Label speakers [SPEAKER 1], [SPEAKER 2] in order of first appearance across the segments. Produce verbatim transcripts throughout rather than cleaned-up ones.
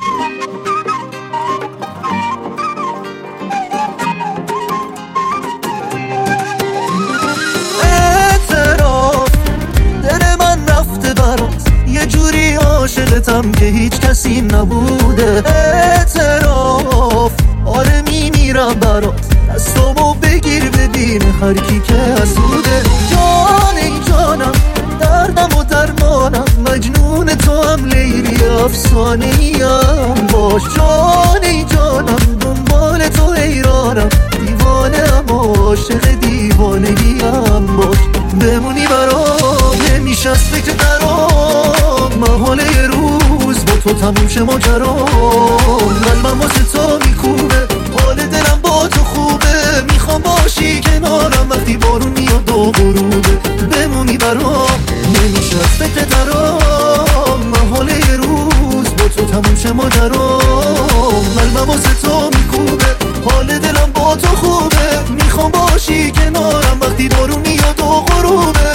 [SPEAKER 1] اعتراف دل من رفته برات، یه جوری عاشقتم که هیچ کسی نبوده. اعتراف آره میمیرم برات، دستامو بگیر ببین هر کی که حسوده. جان ای جانم دردم و درمانم، مجنون تو هم لیلی افسانه ایم باش. جان ای جانم دنبال تو حیرانم، دیوانه هم عاشق دیوانگیم باش. بمونی برام نمیشه از فکر درام، محاله یه روز با تو تموم شه ماجرام. قلبم واسه تو میکوبه، حال دلم با تو خوبه، میخوام باشی کنارم وقتی بارون میاد و غروبه. بمونی برام نمیشه از فکر درام، محاله یه روز با تو تموم شه ماجرام. قلبم واسه تو میکوبه، حال دلم با تو خوبه، میخوام باشی کنارم وقتی بارون میاد و غروبه.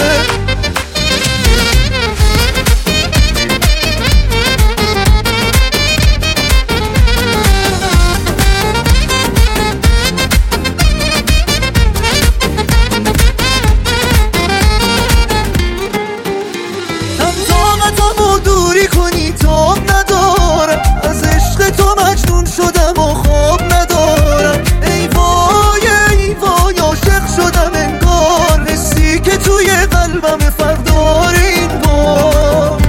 [SPEAKER 1] دوری کنی تو ندارم، از عشق تو مجنون شدم و خواب ندارم. ای وای ای وای عاشق شدم انگار، حسی که توی قلبم فردار این بار.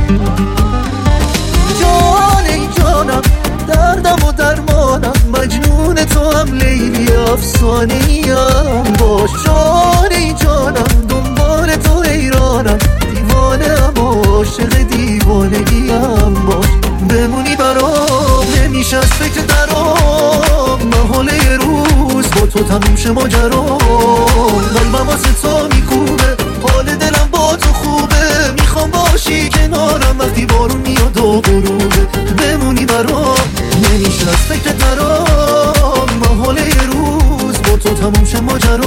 [SPEAKER 1] جان ای جانم دردم و درمانم، مجنون تو هم لیلی افسانه ایم باش. جان ای جانم دنبال تو حیرانم، دیوانه هم عاشق دیوانگیم باش. بمونی برام نمیشه از فکر درام، محاله یه روز با تو تموم شه ماجرام. قلبم واسه تو میکوبه، حال دلم با تو خوبه، میخوام باشی کنارم وقتی بارون میاد و غروبه. بمونی برام نمیشه از فکر درام، محاله یه روز با تو تموم شه ماجرام.